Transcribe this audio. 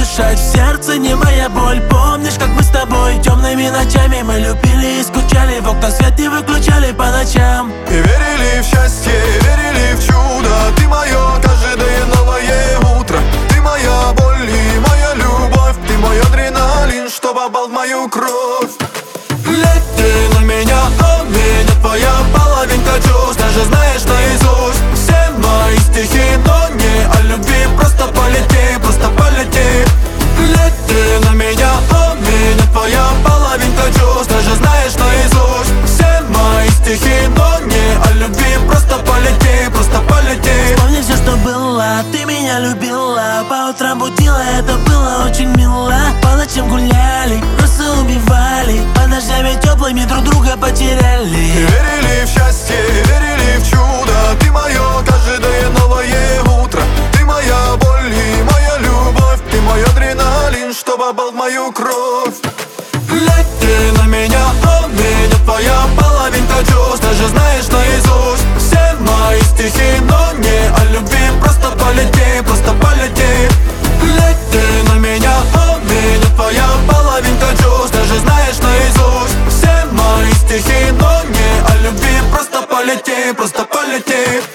дышать, в сердце не моя боль. Помнишь, как мы с тобой темными ночами мы любили и скучали, в окна свет не выключали по ночам. И верили в счастье, верили в чудо. Ты мое каждое новое утро. Ты моя боль и моя любовь. Ты мой адреналин, что попал в мою кровь. Лети на меня, о меня твоя половинка чувств. Даже знаешь наизусть все мои стихи, но не о любви. Просто полети, просто полети. Лети на меня, о меня твоя половинка чувств. Даже знаешь наизусть все мои стихи, но не о любви. Просто полети, просто полети. Вспомни все, что было, ты меня любила. По утрам будила, это было очень мило. По ночам гуляли, просто убивали. Под дождями теплыми друг друга потеряли. И верили в счастье, верили в чудо. Ты мое каждое новое утро. Ты моя боль и моя любовь. Ты мой адреналин, что попал в мою кровь. Лети на меня, о меня твоя половинка чувств. Даже знаешь наизусть все мои стихи, но не о любви. Просто полети, просто полети. Лети на меня, о меня твоя половинка чувств. Даже знаешь наизусть все мои стихи, но не о любви. Просто полети, просто полети.